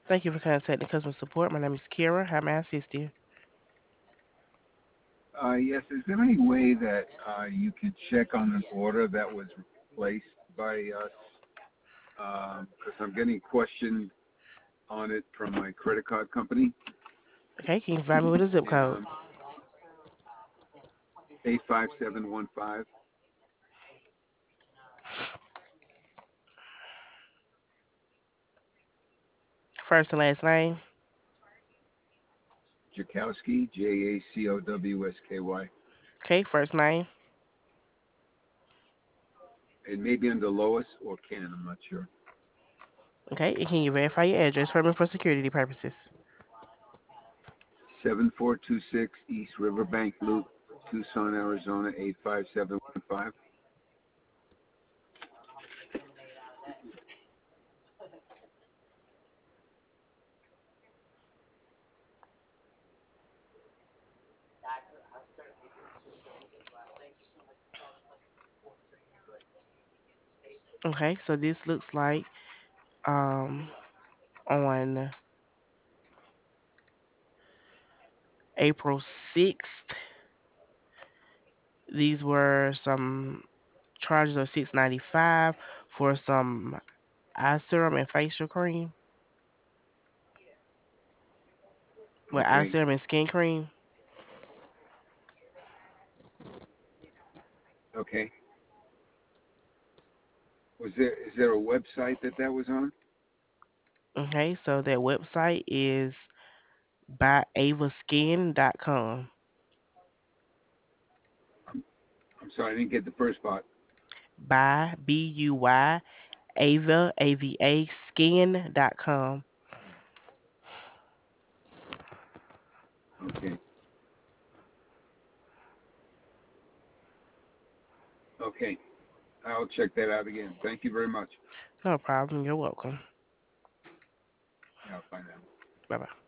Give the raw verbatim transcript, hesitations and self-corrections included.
Thank you for contacting customer support. My name is Kira. How may I assist you? Uh, yes, is there any way that uh, you can check on an order that was placed by us? Because I'm getting questioned on it from my credit card company. Okay, can you provide me with a zip code? Um, eight five seven one five, First and last name. Jakowski, J A C O W S K Y. Okay, first name. It may be under Lois or Ken, I'm not sure. Okay, and can you verify your address for me for security purposes? seven four two six East Riverbank Loop, Tucson, Arizona, eight five seven one five. Okay, so this looks like um on April sixth, these were some charges of six ninety five for some eye serum and facial cream. With eye Okay, serum and skin cream. okay. Was there is there a website that that was on? Okay, so that website is buy ava skin dot com. I'm, I'm sorry, I didn't get the first part. Buy B U Y Ava A V A skin dot com. Okay, okay. I'll check that out again. Thank you very much. No problem. You're welcome. Yeah, bye now. Bye bye.